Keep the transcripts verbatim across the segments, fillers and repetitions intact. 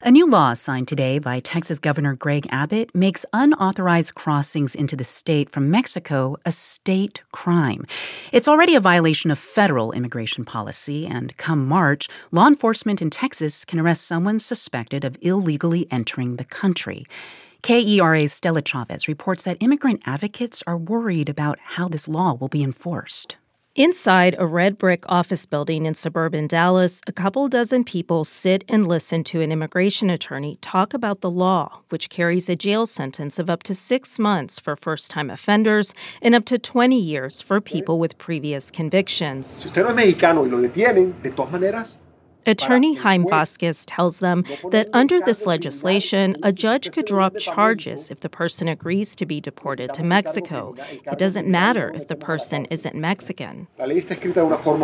A new law signed today by Texas Governor Greg Abbott makes unauthorized crossings into the state from Mexico a state crime. It's already a violation of federal immigration policy, and come March, law enforcement in Texas can arrest someone suspected of illegally entering the country. K E R A's Stella Chavez reports that immigrant advocates are worried about how this law will be enforced. Inside a red brick office building in suburban Dallas, a couple dozen people sit and listen to an immigration attorney talk about the law, which carries a jail sentence of up to six months for first-time offenders and up to twenty years for people with previous convictions. Si usted no es mexicano y lo detienen, de todas maneras, Attorney Jaime Vasquez tells them that under this legislation, a judge could drop charges if the person agrees to be deported to Mexico. It doesn't matter if the person isn't Mexican. The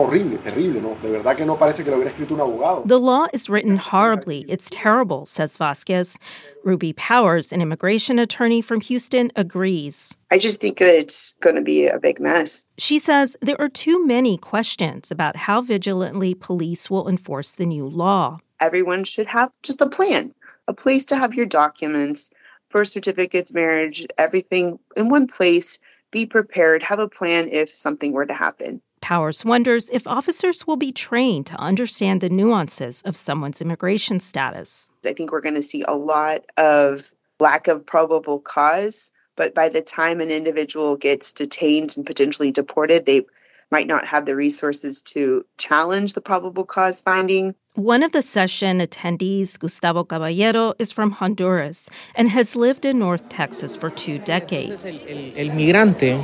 law is written horribly. It's terrible, says Vasquez. Ruby Powers, an immigration attorney from Houston, agrees. I just think that it's going to be a big mess. She says there are too many questions about how vigilantly police will enforce the new law. Everyone should have just a plan, a place to have your documents, birth certificates, marriage, everything in one place. Be prepared, have a plan if something were to happen. Powers wonders if officers will be trained to understand the nuances of someone's immigration status. I think we're going to see a lot of lack of probable cause, but by the time an individual gets detained and potentially deported, they might not have the resources to challenge the probable cause finding. One of the session attendees, Gustavo Caballero, is from Honduras and has lived in North Texas for two decades. El migrante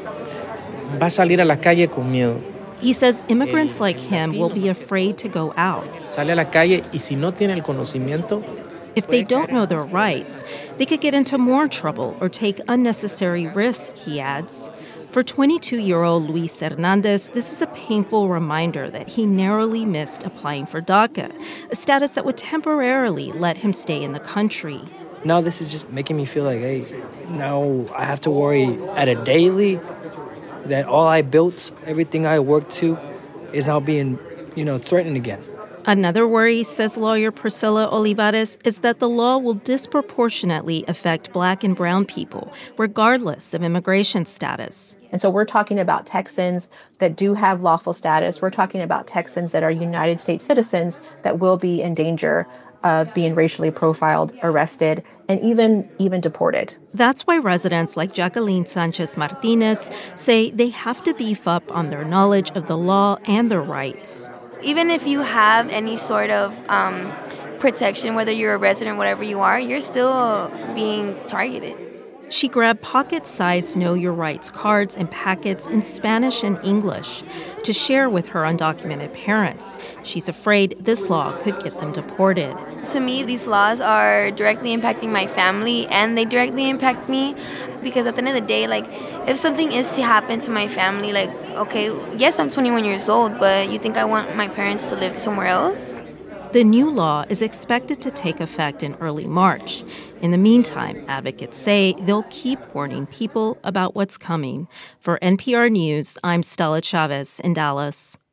va a salir a la calle con miedo. He says immigrants like him will be afraid to go out. Sale a la calle y si no tiene el conocimiento, if they don't know their rights, they could get into more trouble or take unnecessary risks, he adds. For twenty-two-year-old Luis Hernandez, this is a painful reminder that he narrowly missed applying for DACA, a status that would temporarily let him stay in the country. Now this is just making me feel like, hey, now I have to worry at a daily that all I built, everything I worked to, is now being, you know, threatened again. Another worry, says lawyer Priscilla Olivares, is that the law will disproportionately affect Black and brown people, regardless of immigration status. And so we're talking about Texans that do have lawful status. We're talking about Texans that are United States citizens that will be in danger of being racially profiled, arrested, and even even deported. That's why residents like Jacqueline Sanchez Martinez say they have to beef up on their knowledge of the law and their rights. Even if you have any sort of um, protection, whether you're a resident, whatever you are, you're still being targeted. She grabbed pocket-sized Know Your Rights cards and packets in Spanish and English to share with her undocumented parents. She's afraid this law could get them deported. To me, these laws are directly impacting my family, and they directly impact me because at the end of the day, like, if something is to happen to my family, like, okay, yes, I'm twenty-one years old, but you think I want my parents to live somewhere else? The new law is expected to take effect in early March. In the meantime, advocates say they'll keep warning people about what's coming. For N P R News, I'm Stella Chavez in Dallas.